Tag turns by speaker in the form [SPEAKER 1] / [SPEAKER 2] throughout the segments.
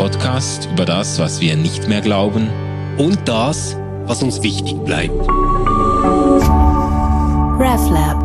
[SPEAKER 1] Podcast über das, was wir nicht mehr glauben
[SPEAKER 2] und das, was uns wichtig bleibt.
[SPEAKER 3] RefLab.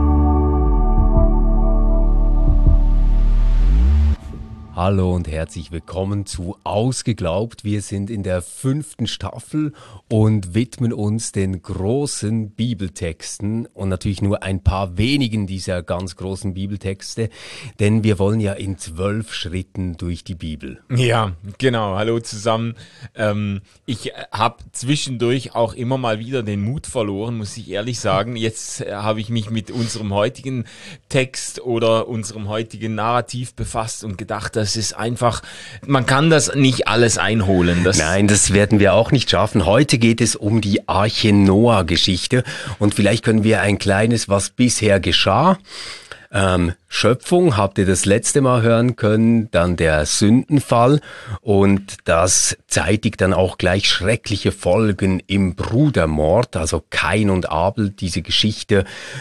[SPEAKER 2] Hallo und herzlich willkommen zu Ausgeglaubt. Wir sind in der 5. Staffel und widmen uns den großen Bibeltexten und natürlich nur ein paar wenigen dieser ganz großen Bibeltexte, denn wir wollen ja in 12 Schritten durch die Bibel.
[SPEAKER 1] Ja, genau. Hallo zusammen. Ich habe zwischendurch auch immer mal wieder den Mut verloren, muss ich ehrlich sagen. Jetzt habe ich mich mit unserem heutigen Text oder unserem heutigen Narrativ befasst und gedacht, das ist einfach, man kann das nicht alles einholen.
[SPEAKER 2] Nein, das werden wir auch nicht schaffen. Heute geht es um die Arche Noah-Geschichte und vielleicht können wir ein kleines, was bisher geschah. Schöpfung habt ihr das letzte Mal hören können, dann der Sündenfall und das zeitigt dann auch gleich schreckliche Folgen im Brudermord, also Kain und Abel, diese Geschichte,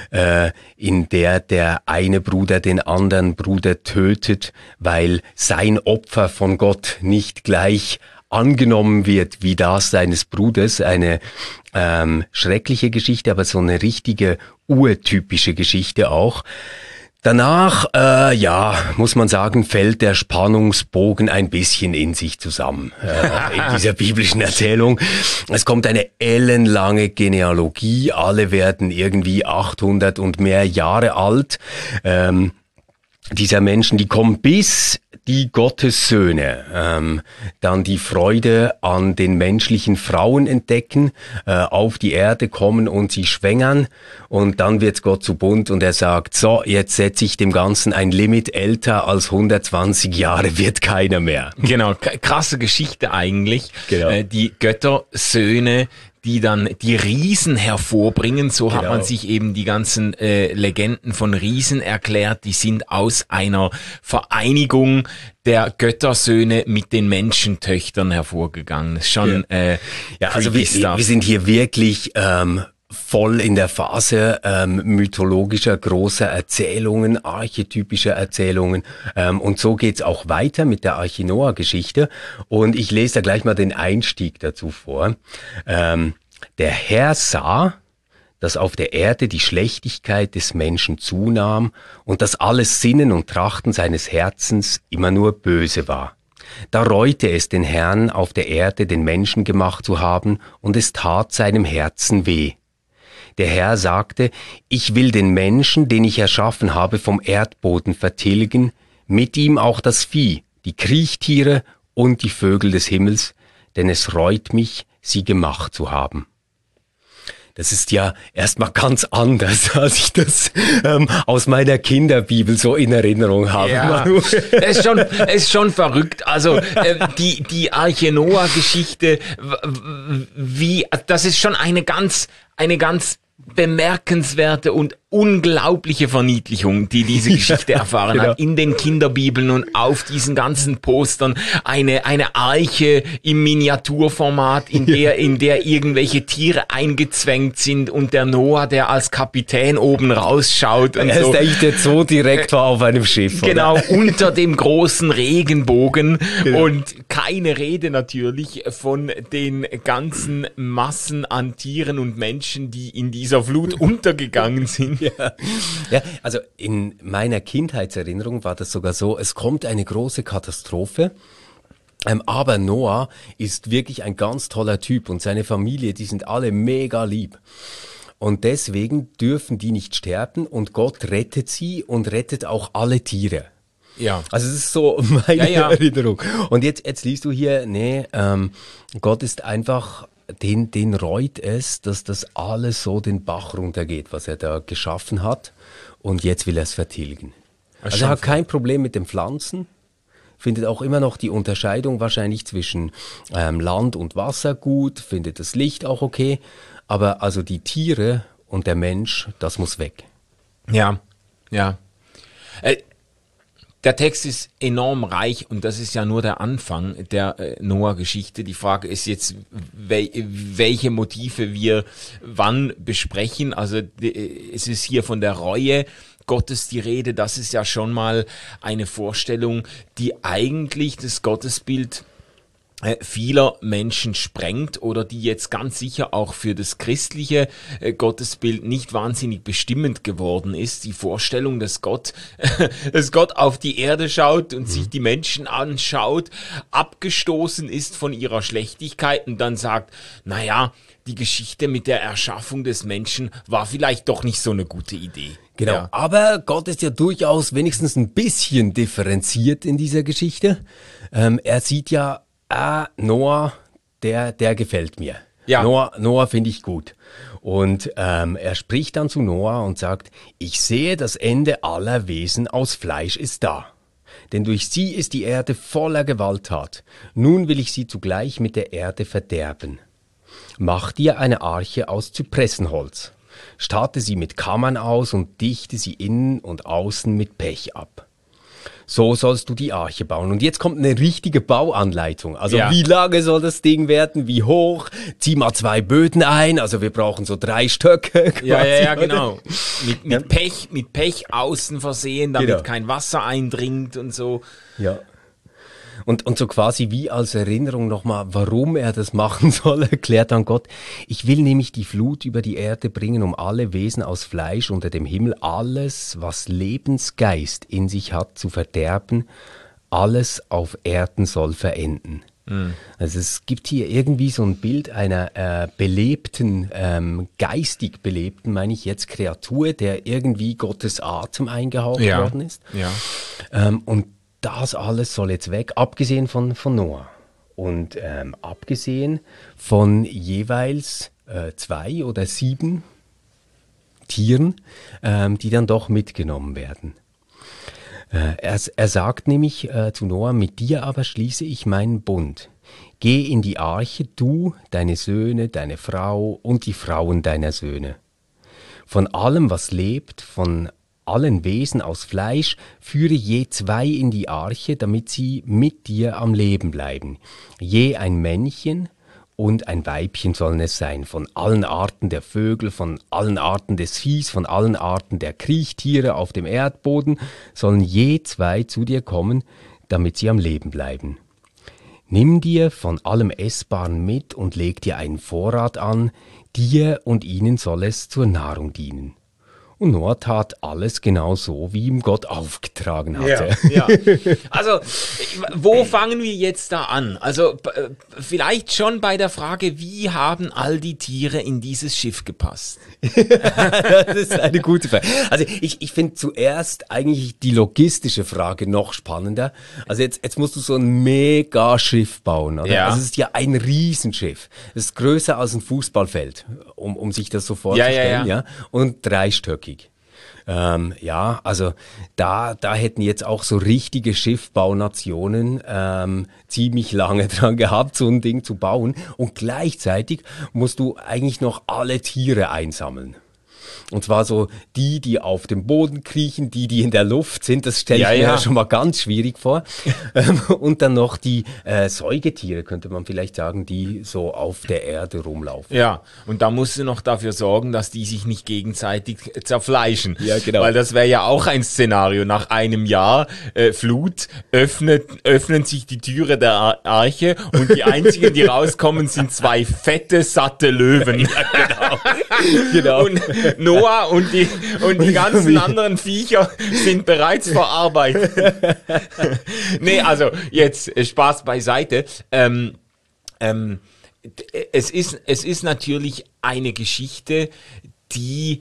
[SPEAKER 2] in der eine Bruder den anderen Bruder tötet, weil sein Opfer von Gott nicht gleich angenommen wird wie das seines Bruders, eine schreckliche Geschichte, aber so eine richtige urtypische Geschichte auch. Danach, muss man sagen, fällt der Spannungsbogen ein bisschen in sich zusammen in dieser biblischen Erzählung. Es kommt eine ellenlange Genealogie, alle werden irgendwie 800 und mehr Jahre alt. Dieser Menschen, die kommen bis die Gottessöhne, dann die Freude an den menschlichen Frauen entdecken, auf die Erde kommen und sie schwängern und dann wird Gott zu bunt und er sagt, so, jetzt setze ich dem Ganzen ein Limit, älter als 120 Jahre wird keiner mehr.
[SPEAKER 1] Genau, krasse Geschichte eigentlich.
[SPEAKER 2] Genau.
[SPEAKER 1] Die Göttersöhne, die dann die Riesen hervorbringen. So hat man sich eben die ganzen Legenden von Riesen erklärt. Die sind aus einer Vereinigung der Göttersöhne mit den Menschentöchtern hervorgegangen. Schon
[SPEAKER 2] also wir sind hier wirklich voll in der Phase mythologischer großer Erzählungen, archetypischer Erzählungen und so geht's auch weiter mit der Arche Noah-Geschichte und ich lese da gleich mal den Einstieg dazu vor. Der Herr sah, dass auf der Erde die Schlechtigkeit des Menschen zunahm und dass alles Sinnen und Trachten seines Herzens immer nur böse war. Da reute es den Herrn, auf der Erde den Menschen gemacht zu haben, und es tat seinem Herzen weh. Der Herr sagte, ich will den Menschen, den ich erschaffen habe, vom Erdboden vertilgen, mit ihm auch das Vieh, die Kriechtiere und die Vögel des Himmels, denn es reut mich, sie gemacht zu haben. Das ist ja erstmal ganz anders, als ich das aus meiner Kinderbibel so in Erinnerung habe.
[SPEAKER 1] Ja, es ist schon verrückt. Also die Arche Noah-Geschichte, das ist schon eine ganz bemerkenswerte und unglaubliche Verniedlichung, die diese Geschichte erfahren hat in den Kinderbibeln und auf diesen ganzen Postern eine Arche im Miniaturformat, in der irgendwelche Tiere eingezwängt sind und der Noah, der als Kapitän oben rausschaut und
[SPEAKER 2] er ist eigentlich der Zoo direkt war auf einem Schiff.
[SPEAKER 1] Genau,
[SPEAKER 2] oder?
[SPEAKER 1] unter dem großen Regenbogen und keine Rede natürlich von den ganzen Massen an Tieren und Menschen, die in dieser Flut untergegangen sind.
[SPEAKER 2] Ja, also in meiner Kindheitserinnerung war das sogar so, es kommt eine große Katastrophe, aber Noah ist wirklich ein ganz toller Typ und seine Familie, die sind alle mega lieb. Und deswegen dürfen die nicht sterben und Gott rettet sie und rettet auch alle Tiere.
[SPEAKER 1] Ja.
[SPEAKER 2] Also das ist so meine Erinnerung. Und jetzt liest du hier, Gott ist einfach... Den reut es, dass das alles so den Bach runtergeht, was er da geschaffen hat. Und jetzt will er es vertilgen. Also er hat kein Problem mit den Pflanzen. Findet auch immer noch die Unterscheidung wahrscheinlich zwischen Land und Wasser gut. Findet das Licht auch okay. Aber also die Tiere und der Mensch, das muss weg.
[SPEAKER 1] Ja. Der Text ist enorm reich und das ist ja nur der Anfang der Noah-Geschichte. Die Frage ist jetzt, welche Motive wir wann besprechen. Also es ist hier von der Reue Gottes die Rede. Das ist ja schon mal eine Vorstellung, die eigentlich das Gottesbild vieler Menschen sprengt oder die jetzt ganz sicher auch für das christliche Gottesbild nicht wahnsinnig bestimmend geworden ist. Die Vorstellung, dass Gott auf die Erde schaut und sich die Menschen anschaut, abgestoßen ist von ihrer Schlechtigkeit und dann sagt, naja, die Geschichte mit der Erschaffung des Menschen war vielleicht doch nicht so eine gute Idee.
[SPEAKER 2] Genau,
[SPEAKER 1] Ja.
[SPEAKER 2] aber Gott ist ja durchaus wenigstens ein bisschen differenziert in dieser Geschichte. Er sieht ja, Noah, der gefällt mir.
[SPEAKER 1] Ja.
[SPEAKER 2] Noah finde ich gut. Und er spricht dann zu Noah und sagt, ich sehe, das Ende aller Wesen aus Fleisch ist da. Denn durch sie ist die Erde voller Gewalttat. Nun will ich sie zugleich mit der Erde verderben. Mach dir eine Arche aus Zypressenholz. Statte sie mit Kammern aus und dichte sie innen und außen mit Pech ab. So sollst du die Arche bauen. Und jetzt kommt eine richtige Bauanleitung. Also
[SPEAKER 1] Ja.
[SPEAKER 2] wie lange soll das Ding werden? Wie hoch? Zieh mal 2 Böden ein. Also wir brauchen so 3 Stöcke. Quasi,
[SPEAKER 1] Ja,
[SPEAKER 2] oder?
[SPEAKER 1] genau. Mit Pech außen versehen, damit
[SPEAKER 2] Genau.
[SPEAKER 1] kein Wasser eindringt und so.
[SPEAKER 2] Ja. Und so quasi wie als Erinnerung nochmal, warum er das machen soll, erklärt dann Gott, ich will nämlich die Flut über die Erde bringen, um alle Wesen aus Fleisch unter dem Himmel, alles, was Lebensgeist in sich hat, zu verderben, alles auf Erden soll verenden. Also es gibt hier irgendwie so ein Bild einer belebten, geistig belebten, meine ich jetzt, Kreatur, der irgendwie Gottes Atem eingehaucht worden ist.
[SPEAKER 1] Ja.
[SPEAKER 2] Und das alles soll jetzt weg, abgesehen von Noah. Und abgesehen von jeweils 2 oder 7 Tieren, die dann doch mitgenommen werden. Er sagt nämlich zu Noah, mit dir aber schließe ich meinen Bund. Geh in die Arche, du, deine Söhne, deine Frau und die Frauen deiner Söhne. Von allem, was lebt, von allen Wesen aus Fleisch, führe je 2 in die Arche, damit sie mit dir am Leben bleiben. Je ein Männchen und ein Weibchen sollen es sein, von allen Arten der Vögel, von allen Arten des Viehs, von allen Arten der Kriechtiere auf dem Erdboden, sollen je 2 zu dir kommen, damit sie am Leben bleiben. Nimm dir von allem Essbaren mit und leg dir einen Vorrat an, dir und ihnen soll es zur Nahrung dienen. Und Noah tat alles genau so, wie ihm Gott aufgetragen hatte.
[SPEAKER 1] Ja. Also, wo fangen wir jetzt da an? Also, vielleicht schon bei der Frage, wie haben all die Tiere in dieses Schiff gepasst?
[SPEAKER 2] Das ist eine gute Frage. Also ich finde zuerst eigentlich die logistische Frage noch spannender. Also jetzt musst du so ein Mega-Schiff bauen. Oder?
[SPEAKER 1] Ja.
[SPEAKER 2] Also es ist ja ein Riesenschiff. Es ist größer als ein Fußballfeld, um sich das so vorzustellen. Ja. Und 3-stöckig. Also da hätten jetzt auch so richtige Schiffbaunationen ziemlich lange dran gehabt, so ein Ding zu bauen. Und gleichzeitig musst du eigentlich noch alle Tiere einsammeln. Und zwar so die auf dem Boden kriechen, die in der Luft sind, das stelle ich mir ja schon mal ganz schwierig vor. Und dann noch die Säugetiere, könnte man vielleicht sagen, die so auf der Erde rumlaufen.
[SPEAKER 1] Ja, und da musst du noch dafür sorgen, dass die sich nicht gegenseitig zerfleischen.
[SPEAKER 2] Ja, genau.
[SPEAKER 1] Weil das wäre ja auch ein Szenario. Nach einem Jahr Flut öffnen sich die Türe der Arche und die einzigen, die rauskommen, sind 2 fette, satte Löwen.
[SPEAKER 2] Ja, genau.
[SPEAKER 1] Und Noah und die ganzen anderen Viecher sind bereits verarbeitet. Nee, also jetzt Spaß beiseite. Es ist natürlich eine Geschichte, die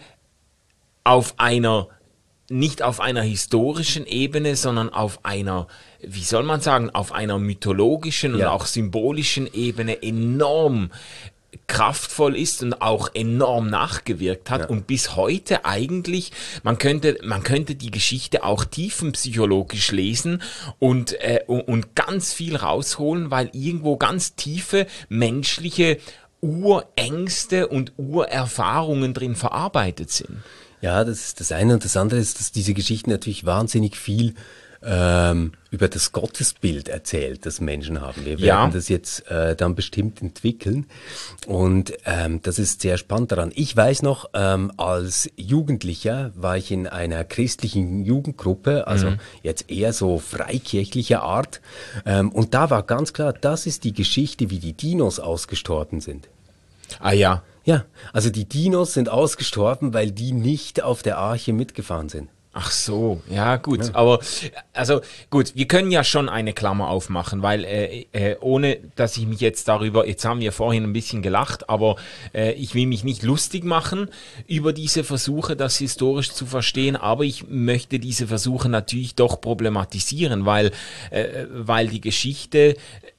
[SPEAKER 1] nicht auf einer historischen Ebene, sondern auf einer, wie soll man sagen, auf einer mythologischen und auch symbolischen Ebene enorm kraftvoll ist und auch enorm nachgewirkt hat und bis heute eigentlich, man könnte die Geschichte auch tiefenpsychologisch lesen und ganz viel rausholen, weil irgendwo ganz tiefe menschliche Urängste und Urerfahrungen drin verarbeitet sind.
[SPEAKER 2] Ja, das ist das eine. Und das andere ist, dass diese Geschichten natürlich wahnsinnig viel über das Gottesbild erzählt, das Menschen haben. Wir werden das jetzt dann bestimmt entwickeln und das ist sehr spannend daran. Ich weiß noch, als Jugendlicher war ich in einer christlichen Jugendgruppe, also jetzt eher so freikirchlicher Art und da war ganz klar, das ist die Geschichte, wie die Dinos ausgestorben sind.
[SPEAKER 1] Ah ja.
[SPEAKER 2] Ja, also die Dinos sind ausgestorben, weil die nicht auf der Arche mitgefahren sind.
[SPEAKER 1] Ach so, ja gut, aber also gut, wir können ja schon eine Klammer aufmachen, weil ohne, dass ich mich jetzt haben wir vorhin ein bisschen gelacht, aber ich will mich nicht lustig machen über diese Versuche, das historisch zu verstehen, aber ich möchte diese Versuche natürlich doch problematisieren, weil die Geschichte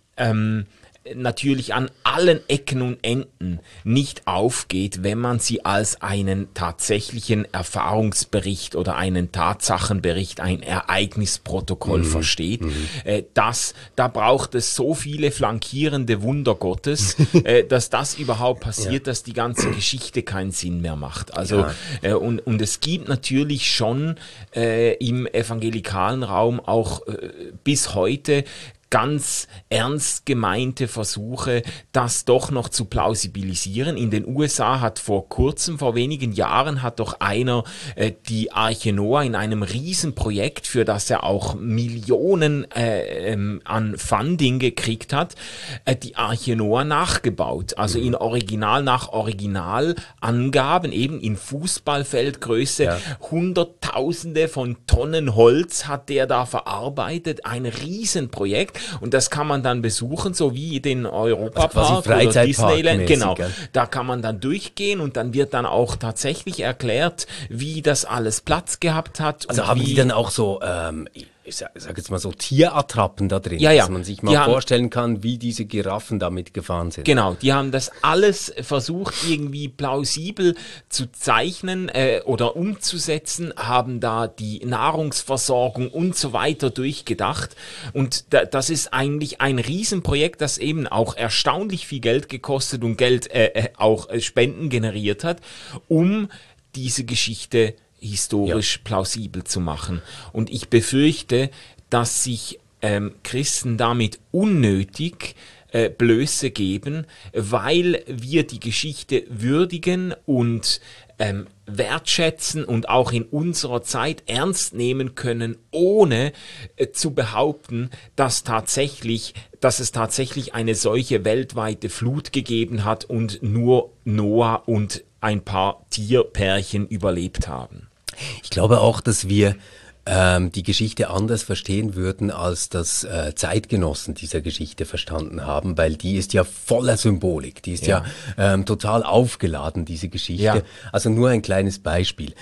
[SPEAKER 1] natürlich an allen Ecken und Enden nicht aufgeht, wenn man sie als einen tatsächlichen Erfahrungsbericht oder einen Tatsachenbericht, ein Ereignisprotokoll versteht. Da braucht es so viele flankierende Wunder Gottes, dass das überhaupt passiert, dass die ganze Geschichte keinen Sinn mehr macht. Also und es gibt natürlich schon im evangelikalen Raum auch bis heute ganz ernst gemeinte Versuche, das doch noch zu plausibilisieren. In den USA hat vor wenigen Jahren, hat doch einer die Arche Noah in einem Riesenprojekt, für das er auch Millionen an Funding gekriegt hat, die Arche Noah nachgebaut. Also in nach Originalangaben, eben in Fußballfeldgröße, Hunderttausende von Tonnen Holz hat der da verarbeitet. Ein Riesenprojekt. Und das kann man dann besuchen, so wie den Europapark oder Disneyland. Genau, da kann man dann durchgehen und dann wird dann auch tatsächlich erklärt, wie das alles Platz gehabt hat.
[SPEAKER 2] Also
[SPEAKER 1] und
[SPEAKER 2] haben die dann auch so, ich sag jetzt mal so Tierattrappen da drin,
[SPEAKER 1] dass
[SPEAKER 2] man sich mal vorstellen kann, wie diese Giraffen damit gefahren sind.
[SPEAKER 1] Genau, die haben das alles versucht irgendwie plausibel zu zeichnen oder umzusetzen, haben da die Nahrungsversorgung und so weiter durchgedacht und das ist eigentlich ein Riesenprojekt, das eben auch erstaunlich viel Geld gekostet und auch Spenden generiert hat, um diese Geschichte historisch plausibel zu machen. Und ich befürchte, dass sich Christen damit unnötig Blöße geben, weil wir die Geschichte würdigen und wertschätzen und auch in unserer Zeit ernst nehmen können, ohne zu behaupten, dass es tatsächlich eine solche weltweite Flut gegeben hat und nur Noah und ein paar Tierpärchen überlebt haben.
[SPEAKER 2] Ich glaube auch, dass wir die Geschichte anders verstehen würden, als das Zeitgenossen dieser Geschichte verstanden haben, weil die ist ja voller Symbolik, die ist ja total aufgeladen, diese Geschichte. Ja. Also nur ein kleines Beispiel.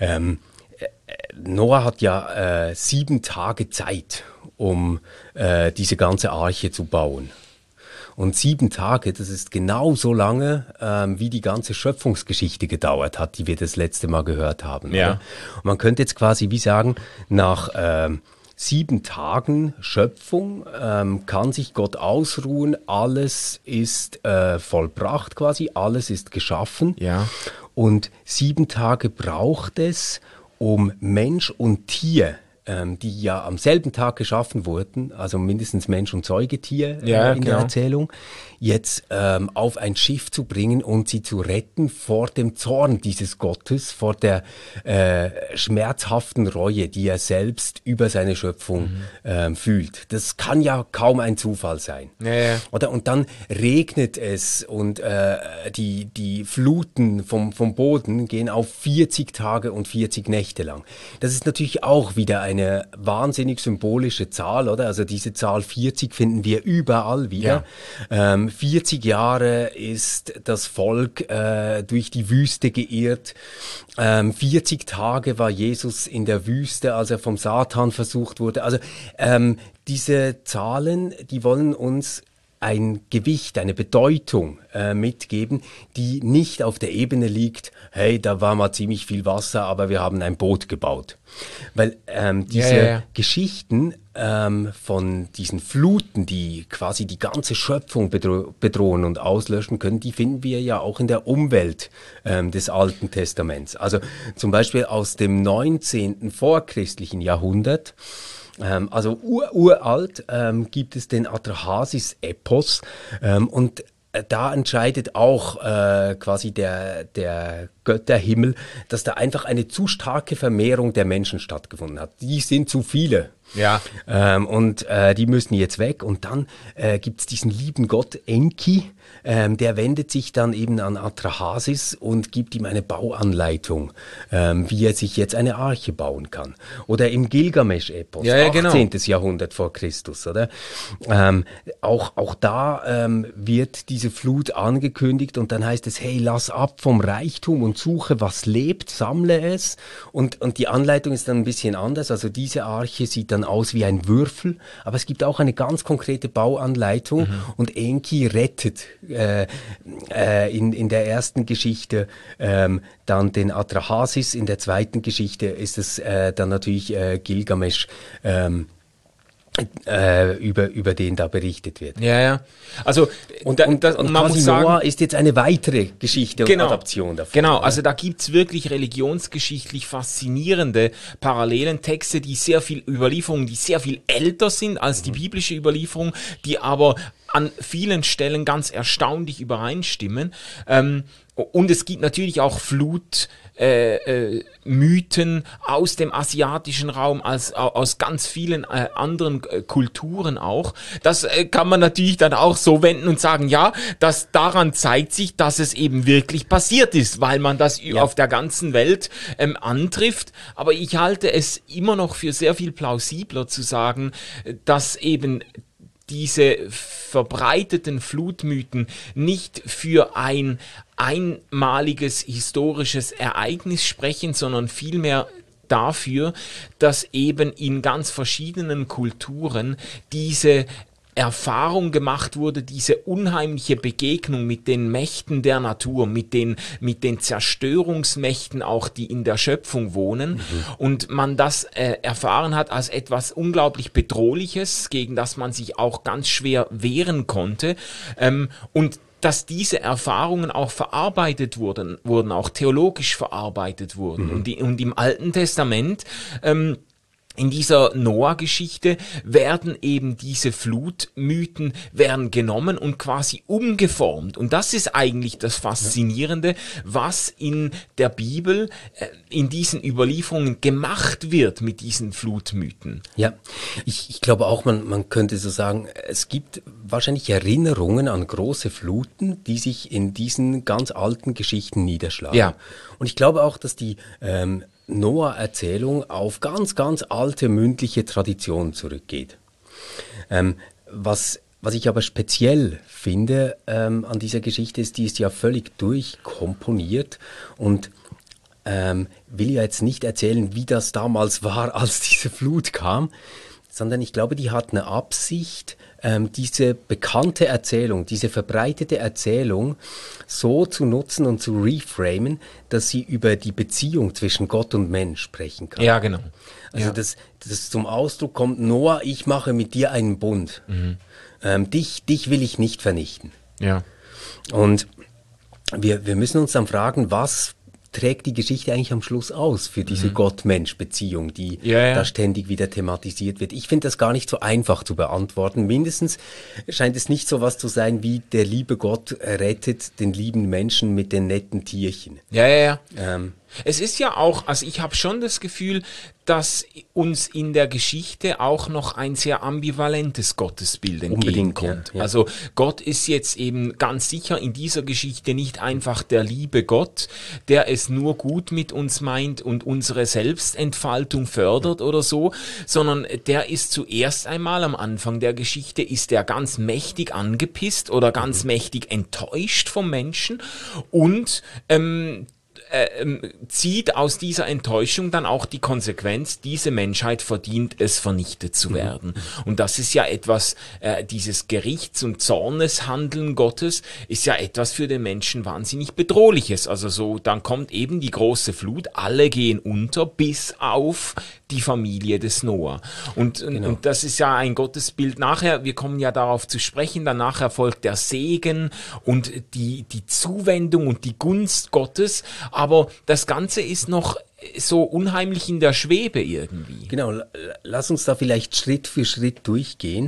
[SPEAKER 2] Noah hat ja 7 Tage Zeit, um diese ganze Arche zu bauen. Und 7 Tage, das ist genau so lange, wie die ganze Schöpfungsgeschichte gedauert hat, die wir das letzte Mal gehört haben.
[SPEAKER 1] Ja.
[SPEAKER 2] Oder? Und man könnte jetzt quasi wie sagen, nach 7 Tagen Schöpfung kann sich Gott ausruhen, alles ist vollbracht quasi, alles ist geschaffen.
[SPEAKER 1] Ja.
[SPEAKER 2] Und 7 Tage braucht es, um Mensch und Tier, die ja am selben Tag geschaffen wurden, also mindestens Mensch und Säugetier in der Erzählung, jetzt auf ein Schiff zu bringen und sie zu retten vor dem Zorn dieses Gottes, vor der schmerzhaften Reue, die er selbst über seine Schöpfung fühlt. Das kann ja kaum ein Zufall sein.
[SPEAKER 1] Ja.
[SPEAKER 2] Oder? Und dann regnet es und die Fluten vom Boden gehen auf 40 Tage und 40 Nächte lang. Das ist natürlich auch wieder eine wahnsinnig symbolische Zahl, oder? Also diese Zahl 40 finden wir überall wieder. Ja. 40 Jahre ist das Volk durch die Wüste geirrt. 40 Tage war Jesus in der Wüste, als er vom Satan versucht wurde. Also diese Zahlen, die wollen uns ein Gewicht, eine Bedeutung mitgeben, die nicht auf der Ebene liegt, hey, da war mal ziemlich viel Wasser, aber wir haben ein Boot gebaut. Weil diese Geschichten von diesen Fluten, die quasi die ganze Schöpfung bedrohen und auslöschen können, die finden wir ja auch in der Umwelt des Alten Testaments. Also zum Beispiel aus dem 19. vorchristlichen Jahrhundert. Also uralt gibt es den Atrahasis-Epos und da entscheidet auch quasi der Götterhimmel, dass da einfach eine zu starke Vermehrung der Menschen stattgefunden hat. Die sind zu viele.
[SPEAKER 1] Ja.
[SPEAKER 2] Und die müssen jetzt weg. Und dann gibt's diesen lieben Gott Enki, der wendet sich dann eben an Atrahasis und gibt ihm eine Bauanleitung, wie er sich jetzt eine Arche bauen kann. Oder im Gilgamesch-Epos, 18. Jahrhundert vor Christus, oder? Auch da wird diese Flut angekündigt und dann heißt es, hey, lass ab vom Reichtum und suche, was lebt, sammle es. Und die Anleitung ist dann ein bisschen anders. Also diese Arche sieht dann aus wie ein Würfel, aber es gibt auch eine ganz konkrete Bauanleitung und Enki rettet in der ersten Geschichte dann den Atrahasis, in der zweiten Geschichte ist es dann natürlich Gilgamesch, über den da berichtet wird.
[SPEAKER 1] Ja. Also
[SPEAKER 2] und man muss sagen, Noah ist jetzt eine weitere Geschichte und Adaption davon.
[SPEAKER 1] Genau, also da gibt's wirklich religionsgeschichtlich faszinierende Parallelen, Texte, die sehr viel Überlieferungen, die sehr viel älter sind als die biblische Überlieferung, die aber an vielen Stellen ganz erstaunlich übereinstimmen. Und es gibt natürlich auch Mythen aus dem asiatischen Raum, aus ganz vielen anderen Kulturen auch. Das kann man natürlich dann auch so wenden und sagen, ja, dass daran zeigt sich, dass es eben wirklich passiert ist, weil man das auf der ganzen Welt antrifft. Aber ich halte es immer noch für sehr viel plausibler zu sagen, dass eben diese verbreiteten Flutmythen nicht für ein einmaliges historisches Ereignis sprechen, sondern vielmehr dafür, dass eben in ganz verschiedenen Kulturen diese Erfahrung gemacht wurde, diese unheimliche Begegnung mit den Mächten der Natur, mit den Zerstörungsmächten auch, die in der Schöpfung wohnen, und man das erfahren hat als etwas unglaublich Bedrohliches, gegen das man sich auch ganz schwer wehren konnte, und dass diese Erfahrungen auch verarbeitet wurden auch theologisch verarbeitet wurden. Und im Alten Testament in dieser Noah-Geschichte werden eben diese Flutmythen genommen und quasi umgeformt. Und das ist eigentlich das Faszinierende, was in der Bibel, in diesen Überlieferungen gemacht wird mit diesen Flutmythen.
[SPEAKER 2] Ja, ich glaube auch, man könnte so sagen, es gibt wahrscheinlich Erinnerungen an große Fluten, die sich in diesen ganz alten Geschichten niederschlagen. Ja. Und ich glaube auch, dass die Noah-Erzählung auf ganz, ganz alte mündliche Traditionen zurückgeht. Was ich aber speziell finde an dieser Geschichte ist, die ist ja völlig durchkomponiert und will ja jetzt nicht erzählen, wie das damals war, als diese Flut kam, sondern ich glaube, die hat eine Absicht, diese bekannte Erzählung, diese verbreitete Erzählung so zu nutzen und zu reframen, dass sie über die Beziehung zwischen Gott und Mensch sprechen kann.
[SPEAKER 1] Ja, genau.
[SPEAKER 2] Also das zum Ausdruck kommt, Noah, ich mache mit dir einen Bund. Dich will ich nicht vernichten.
[SPEAKER 1] Ja.
[SPEAKER 2] Und wir müssen uns dann fragen, was trägt die Geschichte eigentlich am Schluss aus für diese Gott-Mensch-Beziehung, die da ständig wieder thematisiert wird. Ich finde das gar nicht so einfach zu beantworten. Mindestens scheint es nicht so was zu sein wie der liebe Gott rettet den lieben Menschen mit den netten Tierchen.
[SPEAKER 1] Ja. Es ist ja auch, also ich habe schon das Gefühl, dass uns in der Geschichte auch noch ein sehr ambivalentes Gottesbild entgegenkommt. Ja. Also Gott ist jetzt eben ganz sicher in dieser Geschichte nicht einfach der liebe Gott, der es nur gut mit uns meint und unsere Selbstentfaltung fördert oder so, sondern der ist zuerst einmal am Anfang der Geschichte, ist der ganz mächtig angepisst oder ganz mächtig enttäuscht vom Menschen und zieht aus dieser Enttäuschung dann auch die Konsequenz, diese Menschheit verdient es, vernichtet zu werden. Und das ist ja etwas, dieses Gerichts- und Zorneshandeln Gottes ist ja etwas für den Menschen wahnsinnig Bedrohliches. Also so, dann kommt eben die große Flut, alle gehen unter, bis auf die Familie des Noah. Und das ist ja ein Gottesbild nachher, wir kommen ja darauf zu sprechen, dann nachher folgt der Segen und die Zuwendung und die Gunst Gottes, aber das Ganze ist noch so unheimlich in der Schwebe irgendwie.
[SPEAKER 2] Genau, lass uns da vielleicht Schritt für Schritt durchgehen.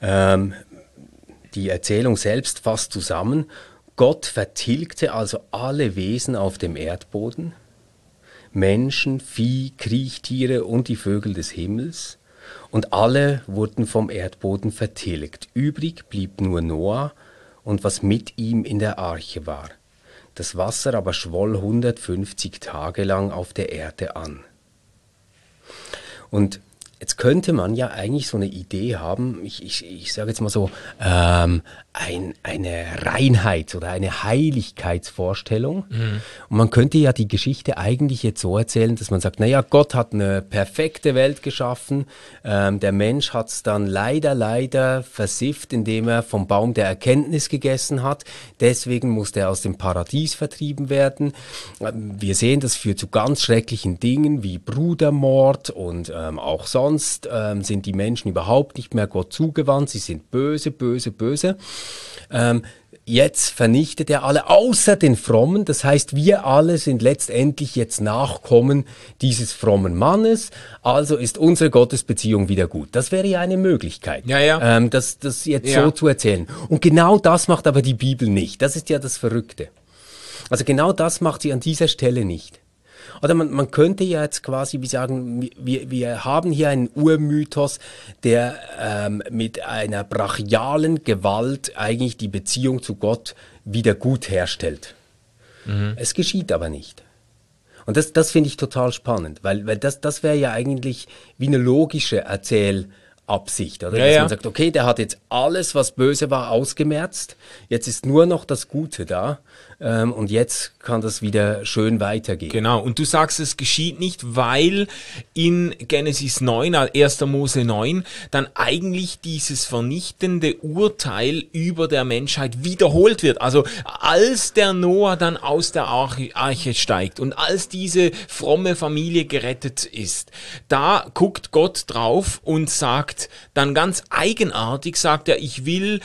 [SPEAKER 2] Die Erzählung selbst fasst zusammen. Gott vertilgte also alle Wesen auf dem Erdboden, Menschen, Vieh, Kriechtiere und die Vögel des Himmels, und alle wurden vom Erdboden vertilgt. Übrig blieb nur Noah und was mit ihm in der Arche war. Das Wasser aber schwoll 150 Tage lang auf der Erde an. Und jetzt könnte man ja eigentlich so eine Idee haben, ich sage jetzt mal so, eine Reinheit oder eine Heiligkeitsvorstellung. Mhm. Und man könnte ja die Geschichte eigentlich jetzt so erzählen, dass man sagt, naja, Gott hat eine perfekte Welt geschaffen, der Mensch hat es dann leider versifft, indem er vom Baum der Erkenntnis gegessen hat. Deswegen musste er aus dem Paradies vertrieben werden. Wir sehen, das führt zu ganz schrecklichen Dingen wie Brudermord und auch sonst sind die Menschen überhaupt nicht mehr Gott zugewandt. Sie sind böse. Jetzt vernichtet er alle, außer den Frommen. Das heißt, wir alle sind letztendlich jetzt Nachkommen dieses frommen Mannes. Also ist unsere Gottesbeziehung wieder gut. Das wäre ja eine Möglichkeit, das jetzt so zu erzählen. Und genau das macht aber die Bibel nicht. Das ist ja das Verrückte. Also genau das macht sie an dieser Stelle nicht. Oder man könnte ja jetzt quasi wie sagen, wir haben hier einen Urmythos, der mit einer brachialen Gewalt eigentlich die Beziehung zu Gott wieder gut herstellt. Mhm. Es geschieht aber nicht. Und das finde ich total spannend, weil das wäre ja eigentlich wie eine logische Erzählabsicht, oder? Dass man sagt, okay, der hat jetzt alles, was böse war, ausgemerzt, jetzt ist nur noch das Gute da. Und jetzt kann das wieder schön weitergehen.
[SPEAKER 1] Genau, und du sagst, es geschieht nicht, weil in Genesis 9, 1. Mose 9, dann eigentlich dieses vernichtende Urteil über der Menschheit wiederholt wird. Also als der Noah dann aus der Arche steigt und als diese fromme Familie gerettet ist, da guckt Gott drauf und sagt dann ganz eigenartig, sagt er, ich will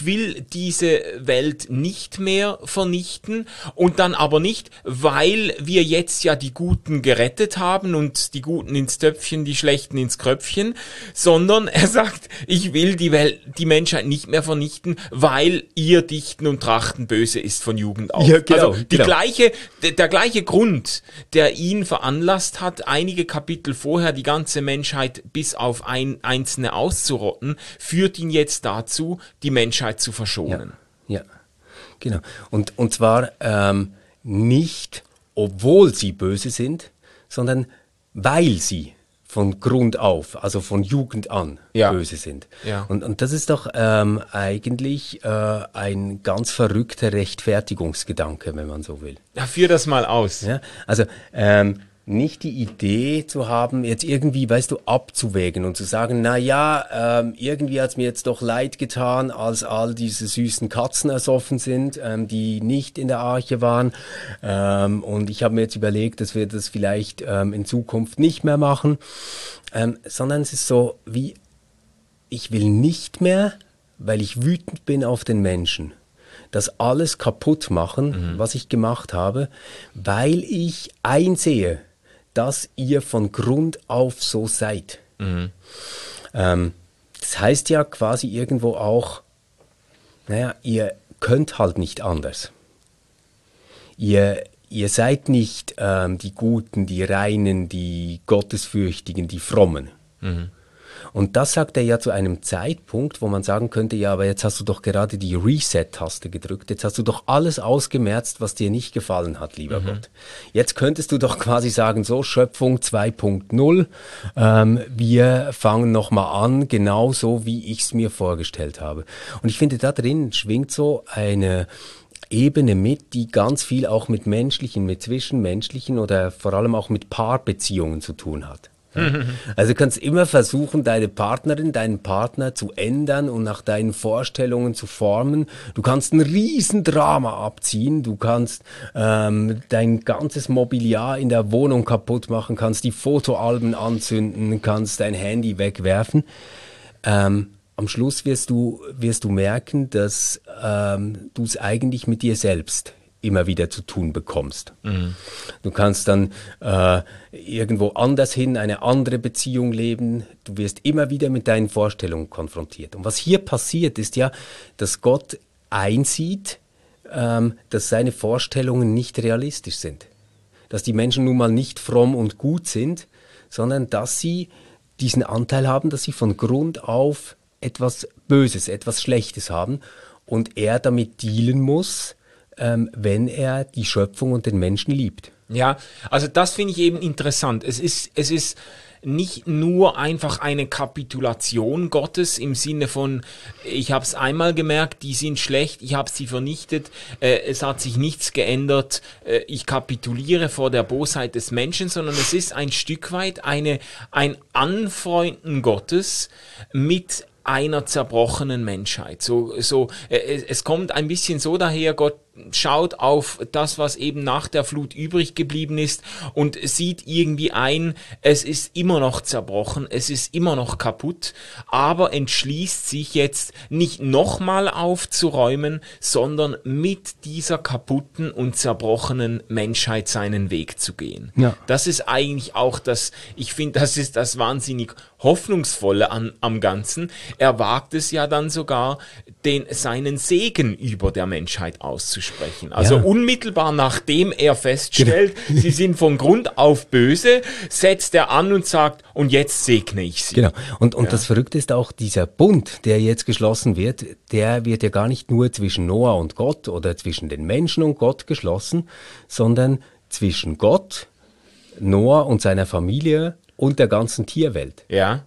[SPEAKER 1] diese Welt nicht mehr vernichten. Und dann aber nicht, weil wir jetzt ja die Guten gerettet haben und die Guten ins Töpfchen, die Schlechten ins Kröpfchen, sondern er sagt, ich will die Menschheit nicht mehr vernichten, weil ihr Dichten und Trachten böse ist von Jugend auf. Ja, genau, also der gleiche Grund, der ihn veranlasst hat, einige Kapitel vorher die ganze Menschheit bis auf einzelne auszurotten, führt ihn jetzt dazu, die Menschheit zu verschonen.
[SPEAKER 2] Ja. Genau. Und zwar nicht, obwohl sie böse sind, sondern weil sie von Grund auf, also von Jugend an böse sind. Ja. Und das ist doch eigentlich ein ganz verrückter Rechtfertigungsgedanke, wenn man so will.
[SPEAKER 1] Ja, führ das mal aus.
[SPEAKER 2] Ja, also nicht die Idee zu haben, jetzt irgendwie, weißt du, abzuwägen und zu sagen, na ja, irgendwie hat's mir jetzt doch leid getan, als all diese süßen Katzen ersoffen sind, die nicht in der Arche waren. Und ich habe mir jetzt überlegt, dass wir das vielleicht in Zukunft nicht mehr machen. Sondern es ist so wie, ich will nicht mehr, weil ich wütend bin auf den Menschen, das alles kaputt machen, was ich gemacht habe, weil ich einsehe, dass ihr von Grund auf so seid. Mhm. Das heißt ja quasi irgendwo auch, naja, ihr könnt halt nicht anders. Ihr seid nicht die Guten, die Reinen, die Gottesfürchtigen, die Frommen. Mhm. Und das sagt er ja zu einem Zeitpunkt, wo man sagen könnte, ja, aber jetzt hast du doch gerade die Reset-Taste gedrückt, jetzt hast du doch alles ausgemerzt, was dir nicht gefallen hat, lieber Gott. Jetzt könntest du doch quasi sagen, so Schöpfung 2.0, wir fangen nochmal an, genauso wie ich es mir vorgestellt habe. Und ich finde, da drin schwingt so eine Ebene mit, die ganz viel auch mit menschlichen, mit zwischenmenschlichen oder vor allem auch mit Paarbeziehungen zu tun hat. Also du kannst immer versuchen, deine Partnerin, deinen Partner zu ändern und nach deinen Vorstellungen zu formen. Du kannst ein Riesendrama abziehen, du kannst dein ganzes Mobiliar in der Wohnung kaputt machen, kannst die Fotoalben anzünden, kannst dein Handy wegwerfen. Am Schluss wirst du merken, dass du es eigentlich mit dir selbst immer wieder zu tun bekommst. Du kannst dann irgendwo anders hin eine andere Beziehung leben. Du wirst immer wieder mit deinen Vorstellungen konfrontiert. Und was hier passiert, ist ja, dass Gott einsieht, dass seine Vorstellungen nicht realistisch sind. Dass die Menschen nun mal nicht fromm und gut sind, sondern dass sie diesen Anteil haben, dass sie von Grund auf etwas Böses, etwas Schlechtes haben und er damit dealen muss, wenn er die Schöpfung und den Menschen liebt.
[SPEAKER 1] Ja, also das finde ich eben interessant. Es ist nicht nur einfach eine Kapitulation Gottes im Sinne von, ich habe es einmal gemerkt, die sind schlecht, ich habe sie vernichtet, es hat sich nichts geändert, ich kapituliere vor der Bosheit des Menschen, sondern es ist ein Stück weit ein Anfreunden Gottes mit einer zerbrochenen Menschheit. Es kommt ein bisschen so daher, Gott schaut auf das, was eben nach der Flut übrig geblieben ist und sieht irgendwie ein, es ist immer noch zerbrochen, es ist immer noch kaputt, aber entschließt sich jetzt nicht nochmal aufzuräumen, sondern mit dieser kaputten und zerbrochenen Menschheit seinen Weg zu gehen.
[SPEAKER 2] Ja.
[SPEAKER 1] Das ist eigentlich auch ich finde, das ist das wahnsinnig Hoffnungsvolle am Ganzen. Er wagt es ja dann sogar, seinen Segen über der Menschheit auszusprechen. Also unmittelbar nachdem er feststellt, sie sind von Grund auf böse, setzt er an und sagt, und jetzt segne ich sie.
[SPEAKER 2] Genau. Und das Verrückte ist auch, dieser Bund, der jetzt geschlossen wird, der wird ja gar nicht nur zwischen Noah und Gott oder zwischen den Menschen und Gott geschlossen, sondern zwischen Gott, Noah und seiner Familie und der ganzen Tierwelt.
[SPEAKER 1] Ja.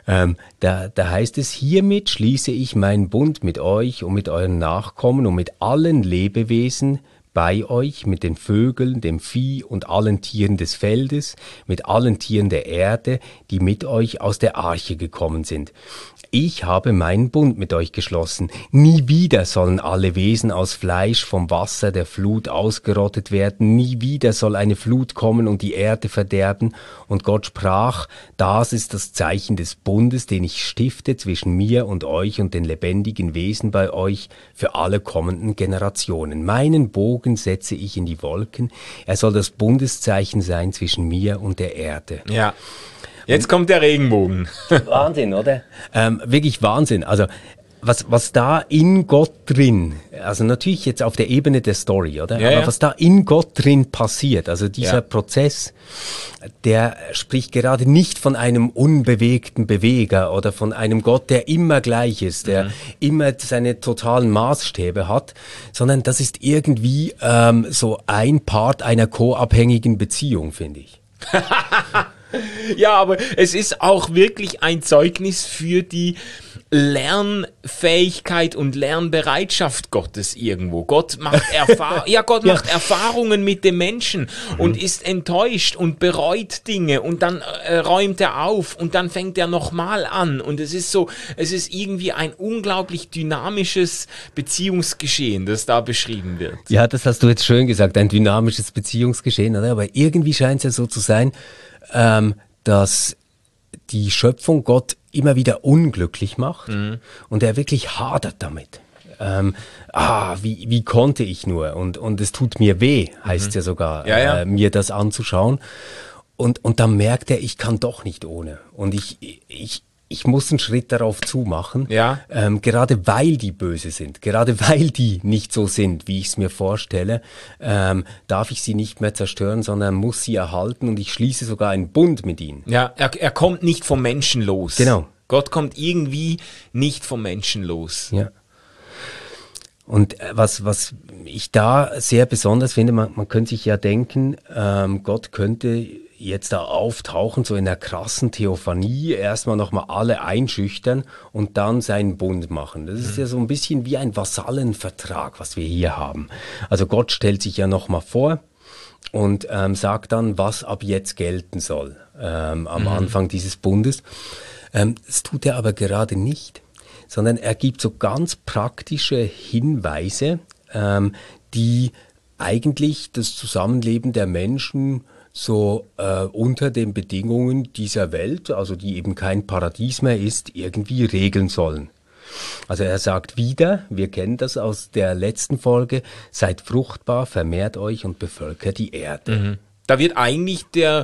[SPEAKER 2] Da heißt es, hiermit schließe ich meinen Bund mit euch und mit euren Nachkommen und mit allen Lebewesen bei euch, mit den Vögeln, dem Vieh und allen Tieren des Feldes, mit allen Tieren der Erde, die mit euch aus der Arche gekommen sind. Ich habe meinen Bund mit euch geschlossen. Nie wieder sollen alle Wesen aus Fleisch vom Wasser der Flut ausgerottet werden. Nie wieder soll eine Flut kommen und die Erde verderben. Und Gott sprach, das ist das Zeichen des Bundes, den ich stifte zwischen mir und euch und den lebendigen Wesen bei euch für alle kommenden Generationen. Meinen Bogen setze ich in die Wolken. Er soll das Bundeszeichen sein zwischen mir und der Erde.
[SPEAKER 1] Ja. Jetzt kommt der Regenbogen.
[SPEAKER 2] Wahnsinn, oder? Wirklich Wahnsinn. Also was da in Gott drin, also natürlich jetzt auf der Ebene der Story, oder?
[SPEAKER 1] Ja,
[SPEAKER 2] aber was da in Gott drin passiert, also dieser Prozess, der spricht gerade nicht von einem unbewegten Beweger oder von einem Gott, der immer gleich ist, der immer seine totalen Maßstäbe hat, sondern das ist irgendwie so ein Part einer co-abhängigen Beziehung, finde ich.
[SPEAKER 1] Ja, aber es ist auch wirklich ein Zeugnis für die Lernfähigkeit und Lernbereitschaft Gottes irgendwo. Gott macht macht Erfahrungen mit dem Menschen und ist enttäuscht und bereut Dinge und dann räumt er auf und dann fängt er nochmal an und es ist irgendwie ein unglaublich dynamisches Beziehungsgeschehen, das da beschrieben wird.
[SPEAKER 2] Ja, das hast du jetzt schön gesagt, ein dynamisches Beziehungsgeschehen, oder? Aber irgendwie scheint es ja so zu sein, dass die Schöpfung Gott immer wieder unglücklich macht und er wirklich hadert damit. Wie konnte ich nur? Und es tut mir weh, heißt es ja sogar, mir das anzuschauen. Und dann merkt er, ich kann doch nicht ohne. Und ich muss einen Schritt darauf zumachen, gerade weil die böse sind, gerade weil die nicht so sind, wie ich es mir vorstelle, darf ich sie nicht mehr zerstören, sondern muss sie erhalten und ich schließe sogar einen Bund mit ihnen.
[SPEAKER 1] Ja, er kommt nicht vom Menschen los.
[SPEAKER 2] Genau.
[SPEAKER 1] Gott kommt irgendwie nicht vom Menschen los.
[SPEAKER 2] Ja. Und was ich da sehr besonders finde, man könnte sich ja denken, Gott könnte jetzt da auftauchen, so in der krassen Theophanie, erstmal nochmal alle einschüchtern und dann seinen Bund machen. Das ist ja so ein bisschen wie ein Vasallenvertrag, was wir hier haben. Also Gott stellt sich ja nochmal vor und sagt dann, was ab jetzt gelten soll am Anfang dieses Bundes. Das tut er aber gerade nicht, sondern er gibt so ganz praktische Hinweise, die eigentlich das Zusammenleben der Menschen so unter den Bedingungen dieser Welt, also die eben kein Paradies mehr ist, irgendwie regeln sollen. Also er sagt wieder, wir kennen das aus der letzten Folge, seid fruchtbar, vermehrt euch und bevölkert die Erde.
[SPEAKER 1] Da wird eigentlich der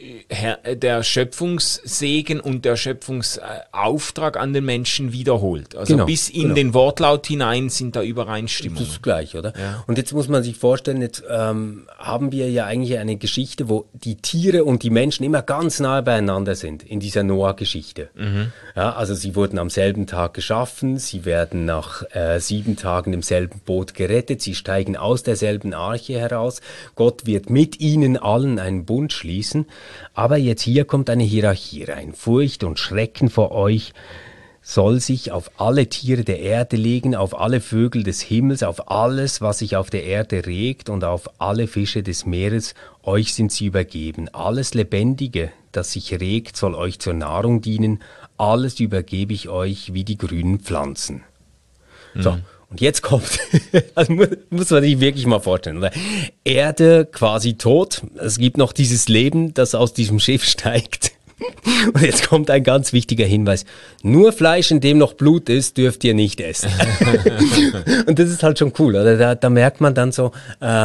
[SPEAKER 1] Schöpfungssegen und der Schöpfungsauftrag an den Menschen wiederholt. Also
[SPEAKER 2] Genau,
[SPEAKER 1] bis in den Wortlaut hinein sind da Übereinstimmungen.
[SPEAKER 2] Das ist gleich, oder?
[SPEAKER 1] Ja.
[SPEAKER 2] Und jetzt muss man sich vorstellen, jetzt haben wir ja eigentlich eine Geschichte, wo die Tiere und die Menschen immer ganz nahe beieinander sind, in dieser Noah-Geschichte. Ja, also sie wurden am selben Tag geschaffen, sie werden nach 7 Tagen im selben Boot gerettet, sie steigen aus derselben Arche heraus, Gott wird mit ihnen allen einen Bund schließen, aber jetzt hier kommt eine Hierarchie rein. Furcht und Schrecken vor euch soll sich auf alle Tiere der Erde legen, auf alle Vögel des Himmels, auf alles, was sich auf der Erde regt und auf alle Fische des Meeres. Euch sind sie übergeben. Alles Lebendige, das sich regt, soll euch zur Nahrung dienen. Alles übergebe ich euch wie die grünen Pflanzen. So. Und jetzt kommt, also muss man sich wirklich mal vorstellen, oder? Erde quasi tot, es gibt noch dieses Leben, das aus diesem Schiff steigt. Und jetzt kommt ein ganz wichtiger Hinweis. Nur Fleisch, in dem noch Blut ist, dürft ihr nicht essen. Und das ist halt schon cool, oder? Da merkt man dann so,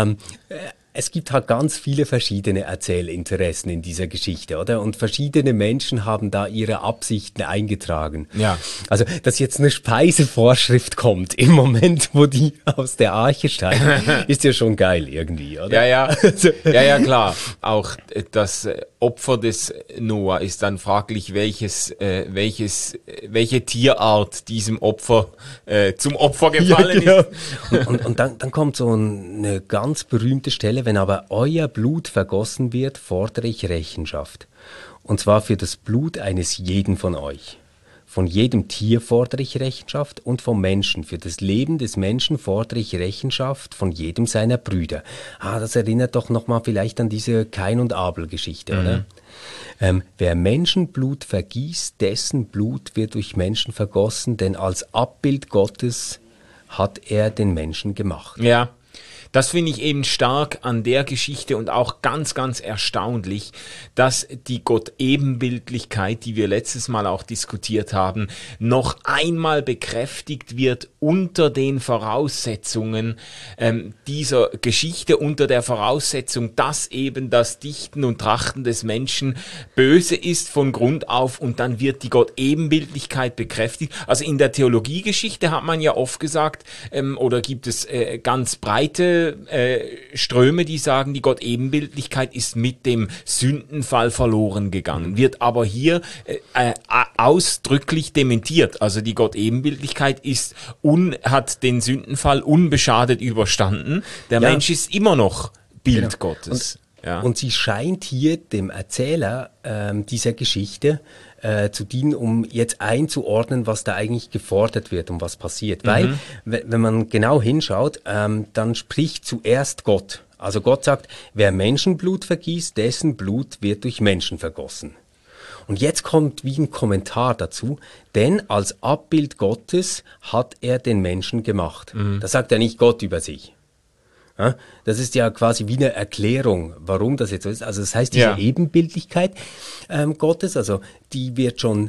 [SPEAKER 2] es gibt halt ganz viele verschiedene Erzählinteressen in dieser Geschichte, oder? Und verschiedene Menschen haben da ihre Absichten eingetragen.
[SPEAKER 1] Ja.
[SPEAKER 2] Also, dass jetzt eine Speisevorschrift kommt im Moment, wo die aus der Arche steigen, ist ja schon geil irgendwie, oder?
[SPEAKER 1] Ja. Ja, klar. Auch das Opfer des Noah ist dann fraglich, welche Tierart diesem Opfer zum Opfer gefallen ist.
[SPEAKER 2] Und dann kommt so eine ganz berühmte Stelle: Wenn aber euer Blut vergossen wird, fordere ich Rechenschaft. Und zwar für das Blut eines jeden von euch. Von jedem Tier fordere ich Rechenschaft und vom Menschen. Für das Leben des Menschen fordere ich Rechenschaft von jedem seiner Brüder. Das erinnert doch nochmal vielleicht an diese Kain- und Abel-Geschichte, oder? Wer Menschenblut vergießt, dessen Blut wird durch Menschen vergossen, denn als Abbild Gottes hat er den Menschen gemacht.
[SPEAKER 1] Ja. Das finde ich eben stark an der Geschichte und auch ganz, ganz erstaunlich, dass die Gott-Ebenbildlichkeit, die wir letztes Mal auch diskutiert haben, noch einmal bekräftigt wird unter den Voraussetzungen dieser Geschichte, unter der Voraussetzung, dass eben das Dichten und Trachten des Menschen böse ist von Grund auf, und dann wird die Gott-Ebenbildlichkeit bekräftigt. Also in der Theologiegeschichte hat man ja oft gesagt, oder gibt es ganz breite Ströme, die sagen, die Gott-Ebenbildlichkeit ist mit dem Sündenfall verloren gegangen, wird aber hier ausdrücklich dementiert. Also die Gott-Ebenbildlichkeit hat den Sündenfall unbeschadet überstanden. Der Mensch ist immer noch Bild Gottes.
[SPEAKER 2] Und sie scheint hier dem Erzähler dieser Geschichte zu dienen, um jetzt einzuordnen, was da eigentlich gefordert wird und was passiert. Weil, wenn man genau hinschaut, dann spricht zuerst Gott. Also Gott sagt, wer Menschenblut vergießt, dessen Blut wird durch Menschen vergossen. Und jetzt kommt wie ein Kommentar dazu, denn als Abbild Gottes hat er den Menschen gemacht. Das sagt ja nicht Gott über sich. Ja, das ist ja quasi wie eine Erklärung, warum das jetzt so ist. Also das heißt, diese Ebenbildlichkeit Gottes, also die wird schon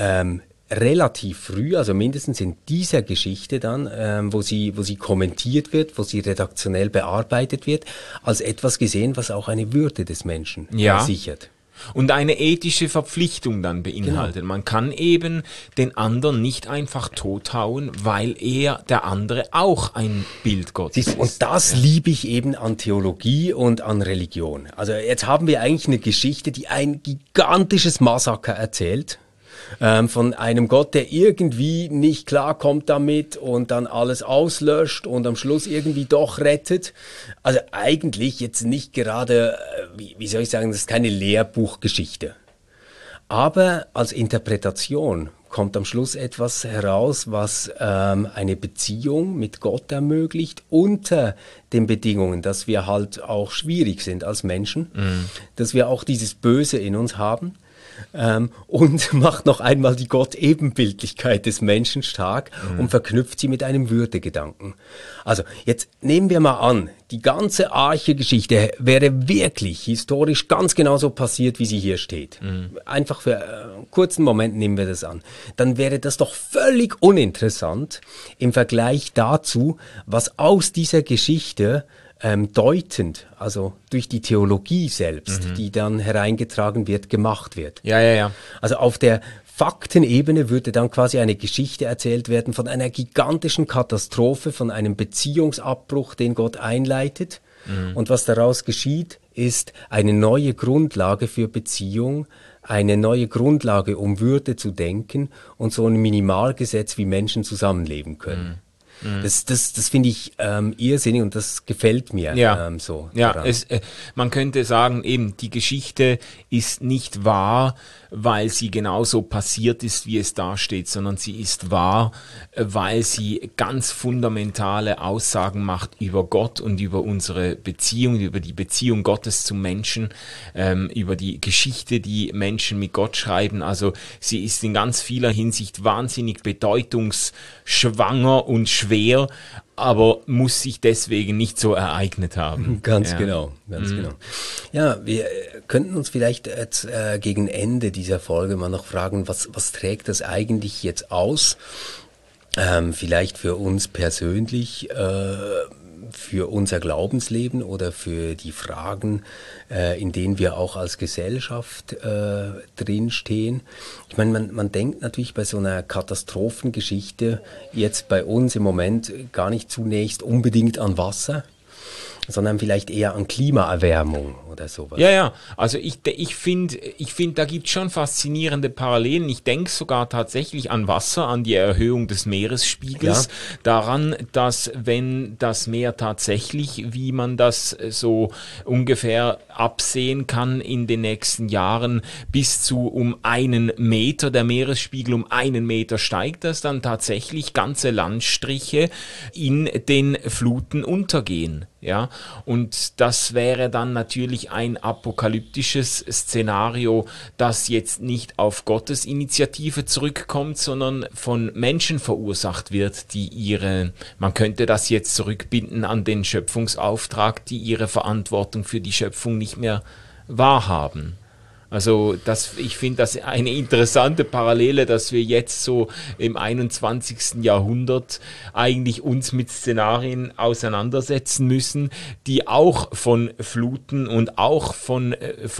[SPEAKER 2] relativ früh, also mindestens in dieser Geschichte dann, wo sie kommentiert wird, wo sie redaktionell bearbeitet wird, als etwas gesehen, was auch eine Würde des Menschen sichert.
[SPEAKER 1] Und eine ethische Verpflichtung dann beinhaltet. Genau. Man kann eben den anderen nicht einfach tothauen, weil der andere auch ein Bild Gottes ist.
[SPEAKER 2] Und das liebe ich eben an Theologie und an Religion. Also jetzt haben wir eigentlich eine Geschichte, die ein gigantisches Massaker erzählt. Von einem Gott, der irgendwie nicht klarkommt damit und dann alles auslöscht und am Schluss irgendwie doch rettet. Also eigentlich jetzt nicht gerade, wie soll ich sagen, das ist keine Lehrbuchgeschichte. Aber als Interpretation kommt am Schluss etwas heraus, was eine Beziehung mit Gott ermöglicht, unter den Bedingungen, dass wir halt auch schwierig sind als Menschen, dass wir auch dieses Böse in uns haben. und macht noch einmal die Gott-Ebenbildlichkeit des Menschen stark und verknüpft sie mit einem Würdegedanken. Also jetzt nehmen wir mal an, die ganze Arche-Geschichte wäre wirklich historisch ganz genauso passiert, wie sie hier steht. Einfach für einen kurzen Moment nehmen wir das an. Dann wäre das doch völlig uninteressant im Vergleich dazu, was aus dieser Geschichte deutend, also durch die Theologie selbst, die dann hereingetragen wird, gemacht wird.
[SPEAKER 1] Ja.
[SPEAKER 2] Also auf der Faktenebene würde dann quasi eine Geschichte erzählt werden von einer gigantischen Katastrophe, von einem Beziehungsabbruch, den Gott einleitet. Und was daraus geschieht, ist eine neue Grundlage für Beziehung, eine neue Grundlage, um Würde zu denken und so ein Minimalgesetz, wie Menschen zusammenleben können. Das finde ich irrsinnig und das gefällt mir so.
[SPEAKER 1] Ja, man könnte sagen, eben die Geschichte ist nicht wahr, weil sie genauso passiert ist, wie es da steht, sondern sie ist wahr, weil sie ganz fundamentale Aussagen macht über Gott und über unsere Beziehung, über die Beziehung Gottes zum Menschen, über die Geschichte, die Menschen mit Gott schreiben. Also sie ist in ganz vieler Hinsicht wahnsinnig bedeutungsschwanger und schwer, aber muss sich deswegen nicht so ereignet haben.
[SPEAKER 2] Ganz genau. Ja, wir könnten uns vielleicht jetzt, gegen Ende dieser Folge mal noch fragen, was trägt das eigentlich jetzt aus? Vielleicht für uns persönlich, für unser Glaubensleben oder für die Fragen, in denen wir auch als Gesellschaft drinstehen. Ich meine, man denkt natürlich bei so einer Katastrophengeschichte jetzt bei uns im Moment gar nicht zunächst unbedingt an Wasser, sondern vielleicht eher an Klimaerwärmung oder sowas.
[SPEAKER 1] Ja, also ich finde, da gibt es schon faszinierende Parallelen. Ich denke sogar tatsächlich an Wasser, an die Erhöhung des Meeresspiegels, daran, dass wenn das Meer tatsächlich, wie man das so ungefähr absehen kann, in den nächsten Jahren bis zu um 1 Meter, der Meeresspiegel um 1 Meter steigt, dass dann tatsächlich ganze Landstriche in den Fluten untergehen. Ja, und das wäre dann natürlich ein apokalyptisches Szenario, das jetzt nicht auf Gottes Initiative zurückkommt, sondern von Menschen verursacht wird, man könnte das jetzt zurückbinden an den Schöpfungsauftrag, die ihre Verantwortung für die Schöpfung nicht mehr wahrhaben. Also ich finde das eine interessante Parallele, dass wir jetzt so im 21. Jahrhundert eigentlich uns mit Szenarien auseinandersetzen müssen, die auch von Fluten und auch von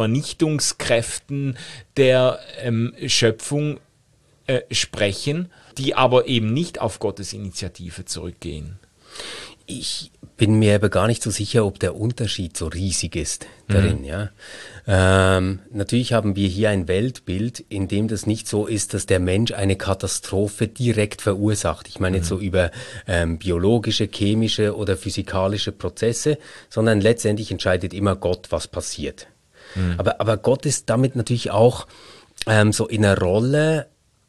[SPEAKER 1] Vernichtungskräften der Schöpfung sprechen, die aber eben nicht auf Gottes Initiative zurückgehen.
[SPEAKER 2] Ich bin mir aber gar nicht so sicher, ob der Unterschied so riesig ist darin. Ja. Natürlich haben wir hier ein Weltbild, in dem das nicht so ist, dass der Mensch eine Katastrophe direkt verursacht. Ich meine jetzt so über biologische, chemische oder physikalische Prozesse, sondern letztendlich entscheidet immer Gott, was passiert. Aber Gott ist damit natürlich auch so in einer Rolle,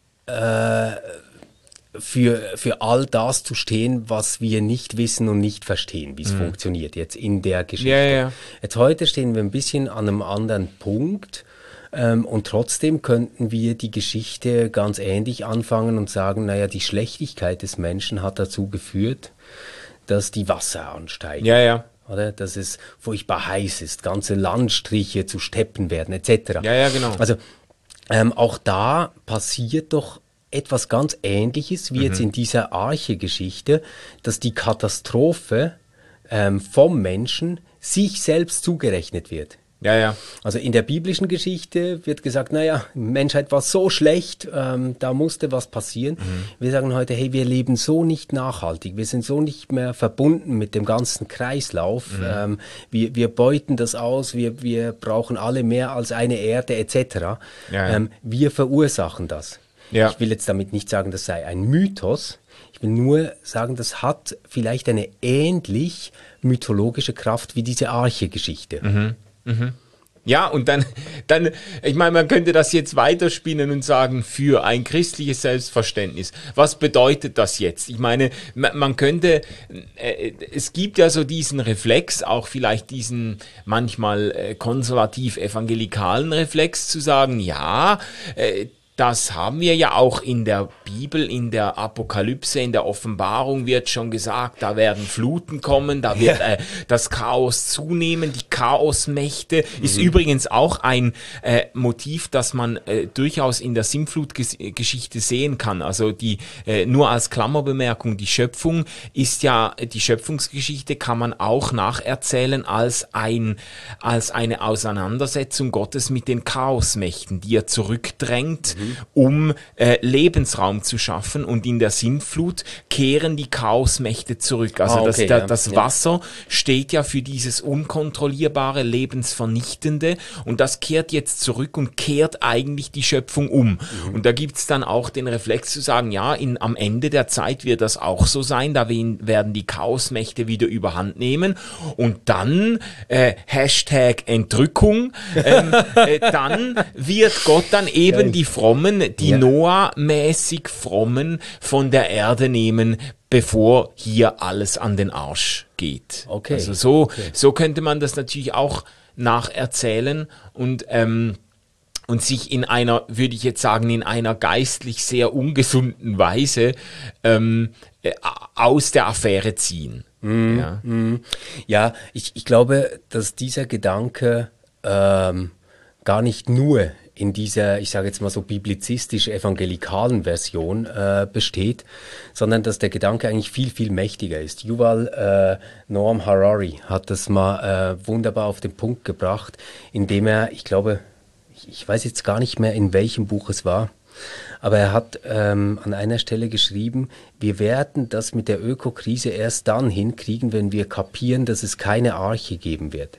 [SPEAKER 2] für all das zu stehen, was wir nicht wissen und nicht verstehen, wie es funktioniert jetzt in der Geschichte.
[SPEAKER 1] Ja.
[SPEAKER 2] Jetzt heute stehen wir ein bisschen an einem anderen Punkt und trotzdem könnten wir die Geschichte ganz ähnlich anfangen und sagen, naja, die Schlechtigkeit des Menschen hat dazu geführt, dass die Wasser ansteigen.
[SPEAKER 1] Ja.
[SPEAKER 2] Oder? Dass es furchtbar heiß ist, ganze Landstriche zu Steppen werden, etc.
[SPEAKER 1] Ja, genau.
[SPEAKER 2] Also auch da passiert doch etwas ganz Ähnliches wie jetzt in dieser Arche-Geschichte, dass die Katastrophe vom Menschen sich selbst zugerechnet wird.
[SPEAKER 1] Ja.
[SPEAKER 2] Also in der biblischen Geschichte wird gesagt, naja, die Menschheit war so schlecht, da musste was passieren. Wir sagen heute, hey, wir leben so nicht nachhaltig, wir sind so nicht mehr verbunden mit dem ganzen Kreislauf, wir beuten das aus, wir brauchen alle mehr als eine Erde etc.
[SPEAKER 1] Ja.
[SPEAKER 2] Wir verursachen das.
[SPEAKER 1] Ja.
[SPEAKER 2] Ich will jetzt damit nicht sagen, das sei ein Mythos. Ich will nur sagen, das hat vielleicht eine ähnlich mythologische Kraft wie diese Arche-Geschichte.
[SPEAKER 1] Ja, und dann, ich meine, man könnte das jetzt weiterspinnen und sagen, für ein christliches Selbstverständnis, was bedeutet das jetzt? Ich meine, man könnte, es gibt ja so diesen Reflex, auch vielleicht diesen manchmal konservativ-evangelikalen Reflex zu sagen, ja, das haben wir ja auch in der Bibel, in der Apokalypse, in der Offenbarung wird schon gesagt, da werden Fluten kommen, da wird das Chaos zunehmen, die Chaosmächte. Ist übrigens auch ein Motiv, das man durchaus in der Sintflutgeschichte sehen kann. Also nur als Klammerbemerkung, die Schöpfung ist ja, die Schöpfungsgeschichte kann man auch nacherzählen als eine Auseinandersetzung Gottes mit den Chaosmächten, die er zurückdrängt, um Lebensraum zu schaffen, und in der Sintflut kehren die Chaosmächte zurück. Also das Wasser steht ja für dieses unkontrollierbare, lebensvernichtende, und das kehrt jetzt zurück und kehrt eigentlich die Schöpfung um. Und da gibt's dann auch den Reflex zu sagen, ja, am Ende der Zeit wird das auch so sein, da werden die Chaosmächte wieder überhand nehmen, und dann Hashtag Entrückung, dann wird Gott dann eben die Frommen, die Noah-mäßig Frommen von der Erde nehmen, bevor hier alles an den Arsch geht.
[SPEAKER 2] Okay.
[SPEAKER 1] Also so könnte man das natürlich auch nacherzählen und sich in einer, würde ich jetzt sagen, in einer geistlich sehr ungesunden Weise aus der Affäre ziehen.
[SPEAKER 2] Ja, ich glaube, dass dieser Gedanke gar nicht nur in dieser, ich sage jetzt mal so biblizistisch-evangelikalen Version besteht, sondern dass der Gedanke eigentlich viel, viel mächtiger ist. Yuval Noam Harari hat das mal wunderbar auf den Punkt gebracht, indem er, ich glaube, ich weiß jetzt gar nicht mehr, in welchem Buch es war, aber er hat an einer Stelle geschrieben, wir werden das mit der Ökokrise erst dann hinkriegen, wenn wir kapieren, dass es keine Arche geben wird.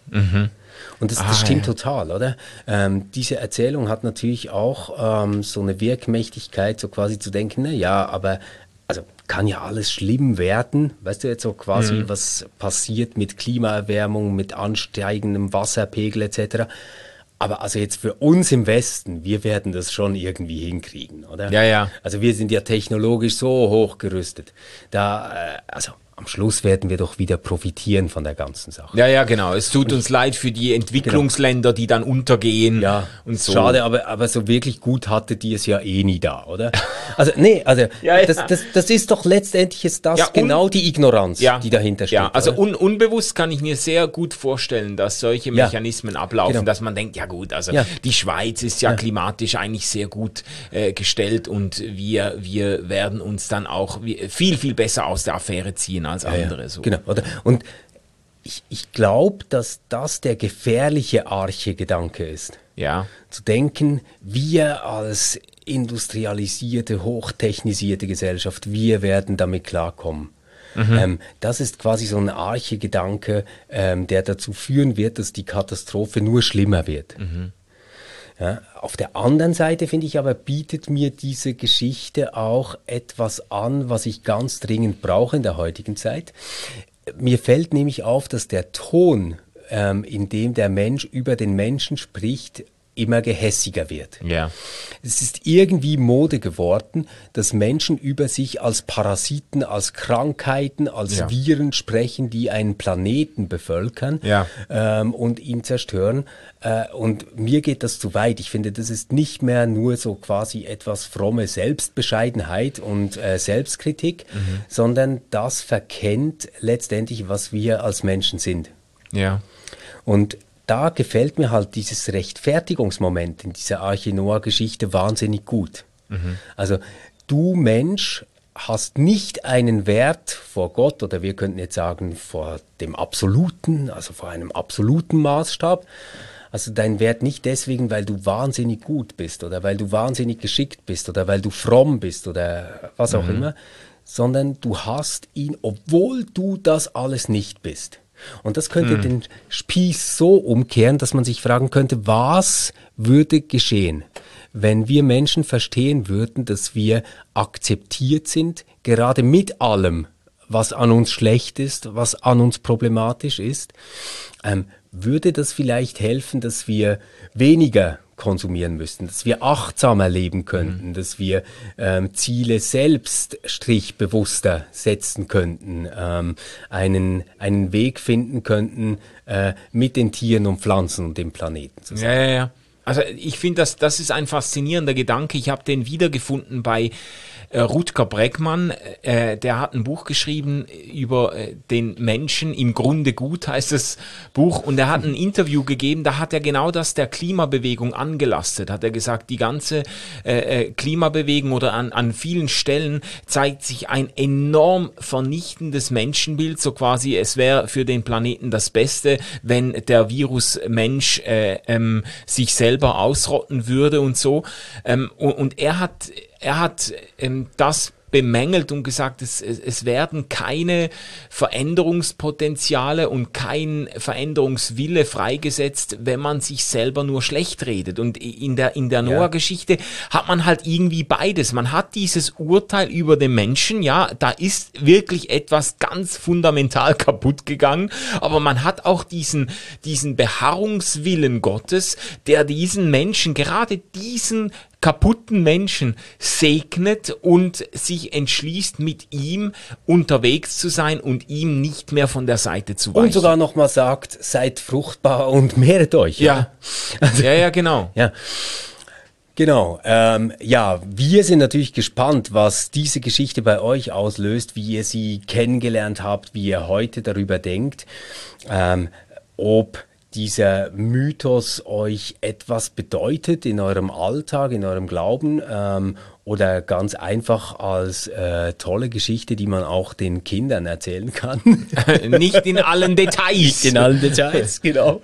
[SPEAKER 2] Und das stimmt total, oder? Diese Erzählung hat natürlich auch so eine Wirkmächtigkeit, so quasi zu denken, na ja, aber also kann ja alles schlimm werden, weißt du jetzt so quasi, was passiert mit Klimaerwärmung, mit ansteigendem Wasserpegel etc. Aber also jetzt für uns im Westen, wir werden das schon irgendwie hinkriegen, oder?
[SPEAKER 1] Ja.
[SPEAKER 2] Also wir sind ja technologisch so hochgerüstet. Also am Schluss werden wir doch wieder profitieren von der ganzen Sache.
[SPEAKER 1] Ja, genau. Es tut uns leid für die Entwicklungsländer, die dann untergehen.
[SPEAKER 2] Ja,
[SPEAKER 1] und so.
[SPEAKER 2] Schade, aber so wirklich gut hatte die es ja eh nie da, oder? Also, nee, also, das ist doch letztendlich genau die Ignoranz, die dahinter steht.
[SPEAKER 1] Ja, also unbewusst kann ich mir sehr gut vorstellen, dass solche Mechanismen ablaufen, dass man denkt, ja gut, also die Schweiz ist ja klimatisch eigentlich sehr gut gestellt, und wir werden uns dann auch viel, viel besser aus der Affäre ziehen als andere.
[SPEAKER 2] Ja.
[SPEAKER 1] So.
[SPEAKER 2] Genau, oder? Und ich glaube, dass das der gefährliche Arche-Gedanke ist.
[SPEAKER 1] Ja.
[SPEAKER 2] Zu denken, wir als industrialisierte, hochtechnisierte Gesellschaft, wir werden damit klarkommen. Das ist quasi so ein Arche-Gedanke, der dazu führen wird, dass die Katastrophe nur schlimmer wird. Ja, auf der anderen Seite, finde ich aber, bietet mir diese Geschichte auch etwas an, was ich ganz dringend brauche in der heutigen Zeit. Mir fällt nämlich auf, dass der Ton, in dem der Mensch über den Menschen spricht, immer gehässiger wird.
[SPEAKER 1] Ja.
[SPEAKER 2] Es ist irgendwie Mode geworden, dass Menschen über sich als Parasiten, als Krankheiten, als Viren sprechen, die einen Planeten bevölkern und ihn zerstören. Und mir geht das zu weit. Ich finde, das ist nicht mehr nur so quasi etwas fromme Selbstbescheidenheit und Selbstkritik, sondern das verkennt letztendlich, was wir als Menschen sind.
[SPEAKER 1] Ja.
[SPEAKER 2] Und da gefällt mir halt dieses Rechtfertigungsmoment in dieser Arche Noah-Geschichte wahnsinnig gut. Also du Mensch hast nicht einen Wert vor Gott, oder wir könnten jetzt sagen vor dem Absoluten, also vor einem absoluten Maßstab. Also dein Wert nicht deswegen, weil du wahnsinnig gut bist oder weil du wahnsinnig geschickt bist oder weil du fromm bist oder was auch immer, sondern du hast ihn, obwohl du das alles nicht bist. Und das könnte den Spieß so umkehren, dass man sich fragen könnte, was würde geschehen, wenn wir Menschen verstehen würden, dass wir akzeptiert sind, gerade mit allem, was an uns schlecht ist, was an uns problematisch ist. Würde das vielleicht helfen, dass wir weniger konsumieren müssten, dass wir achtsamer leben könnten, dass wir Ziele selbst bewusster setzen könnten, einen Weg finden könnten, mit den Tieren und Pflanzen und dem Planeten zusammen.
[SPEAKER 1] Ja. Also ich finde, das ist ein faszinierender Gedanke. Ich habe den wiedergefunden bei Rutger Bregmann, der hat ein Buch geschrieben über den Menschen, im Grunde gut heißt das Buch, und er hat ein Interview gegeben, da hat er genau das der Klimabewegung angelastet, hat er gesagt, die ganze Klimabewegung oder an vielen Stellen zeigt sich ein enorm vernichtendes Menschenbild, so quasi es wäre für den Planeten das Beste, wenn der Virus Mensch sich selber ausrotten würde und so, und er hat das bemängelt und gesagt, es werden keine Veränderungspotenziale und kein Veränderungswille freigesetzt, wenn man sich selber nur schlecht redet. Und in der Noah-Geschichte hat man halt irgendwie beides. Man hat dieses Urteil über den Menschen, ja, da ist wirklich etwas ganz fundamental kaputt gegangen, aber man hat auch diesen Beharrungswillen Gottes, der diesen Menschen, gerade diesen kaputten Menschen segnet und sich entschließt, mit ihm unterwegs zu sein und ihm nicht mehr von der Seite zu weichen.
[SPEAKER 2] Und sogar nochmal sagt, seid fruchtbar und mehret euch.
[SPEAKER 1] Ja, also, ja, genau.
[SPEAKER 2] Ja. Genau, wir sind natürlich gespannt, was diese Geschichte bei euch auslöst, wie ihr sie kennengelernt habt, wie ihr heute darüber denkt, ob dieser Mythos euch etwas bedeutet in eurem Alltag, in eurem Glauben, oder ganz einfach als tolle Geschichte, die man auch den Kindern erzählen kann.
[SPEAKER 1] Nicht in allen Details.
[SPEAKER 2] Nicht in allen Details, genau.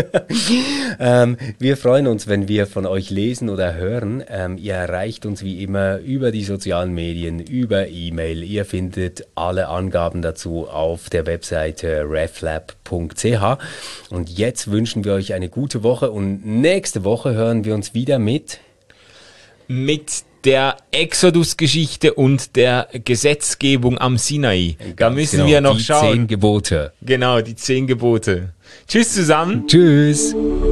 [SPEAKER 2] Wir freuen uns, wenn wir von euch lesen oder hören. Ihr erreicht uns wie immer über die sozialen Medien, über E-Mail. Ihr findet alle Angaben dazu auf der Webseite reflab.ch. Und jetzt wünschen wir euch eine gute Woche und nächste Woche hören wir uns wieder mit
[SPEAKER 1] der Exodus-Geschichte und der Gesetzgebung am Sinai. Da müssen wir noch schauen.
[SPEAKER 2] Die 10 Gebote.
[SPEAKER 1] Genau, die 10 Gebote. Tschüss zusammen.
[SPEAKER 2] Tschüss.